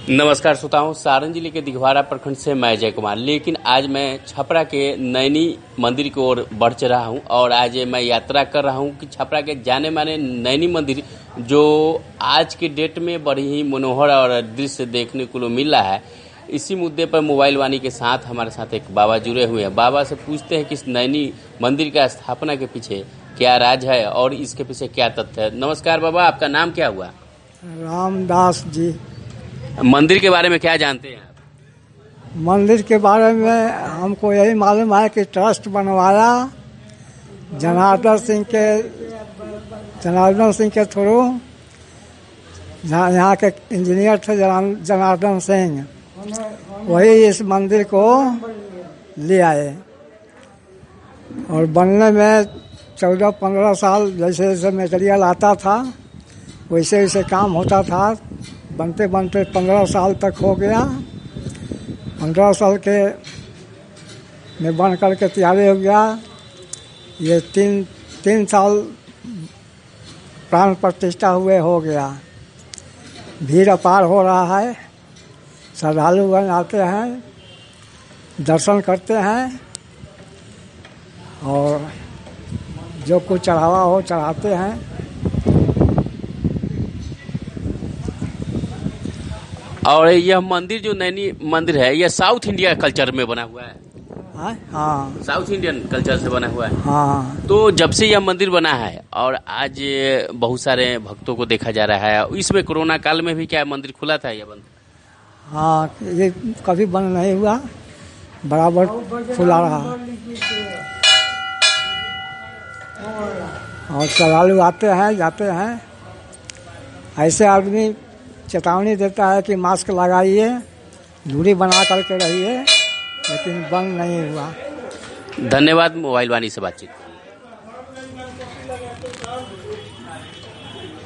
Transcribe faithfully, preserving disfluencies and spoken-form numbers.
नमस्कार श्रोताओं, सारण जिले के दिघवारा प्रखंड से मैं जय कुमार। लेकिन आज मैं छपरा के नैनी मंदिर की ओर बढ़ चढ़ा हूं और आज मैं यात्रा कर रहा हूं कि छपरा के जाने माने नैनी मंदिर जो आज के डेट में बड़ी ही मनोहर और दृश्य देखने को मिल रहा है। इसी मुद्दे पर मोबाइल वाणी के साथ हमारे साथ एक बाबा जुड़े हुए हैं। बाबा से पूछते हैं कि इस नैनी मंदिर का स्थापना के पीछे क्या राज है और इसके पीछे क्या तथ्य है। नमस्कार बाबा, आपका नाम क्या हुआ? रामदास जी। मंदिर के बारे में क्या जानते हैं आप? मंदिर के बारे में हमको यही मालूम है कि ट्रस्ट बनवाया जनार्दन सिंह के जनार्दन सिंह के थ्रू। यहाँ के इंजीनियर थे जनार्दन सिंह, वही इस मंदिर को ले आए और बनने में चौदह पंद्रह साल जैसे जैसे मटेरियल आता था वैसे वैसे काम होता था। बनते बनते पंद्रह साल तक हो गया। पंद्रह साल के में बन करके तैयारी हो गया। ये तीन तीन साल प्राण प्रतिष्ठा हुए हो गया। भीड़ अपार हो रहा है, श्रद्धालुगण आते हैं, दर्शन करते हैं और जो कुछ चढ़ावा हो चढ़ाते हैं। और यह मंदिर जो नैनी मंदिर है यह साउथ इंडिया कल्चर में बना हुआ है। हाँ हाँ, साउथ इंडियन कल्चर से बना हुआ है। हाँ। तो जब से यह मंदिर बना है और आज बहुत सारे भक्तों को देखा जा रहा है, इसमें कोरोना काल में भी क्या मंदिर खुला था या बंद? हाँ, ये कभी बंद नहीं हुआ, बराबर खुला रहा और श्रद्धालु आते हैं जाते हैं। ऐसे आदमी चेतावनी देता है कि मास्क लगाइए, दूरी बना करके रहिए, लेकिन बंद नहीं हुआ। धन्यवाद मोबाइल वाणी से बातचीत।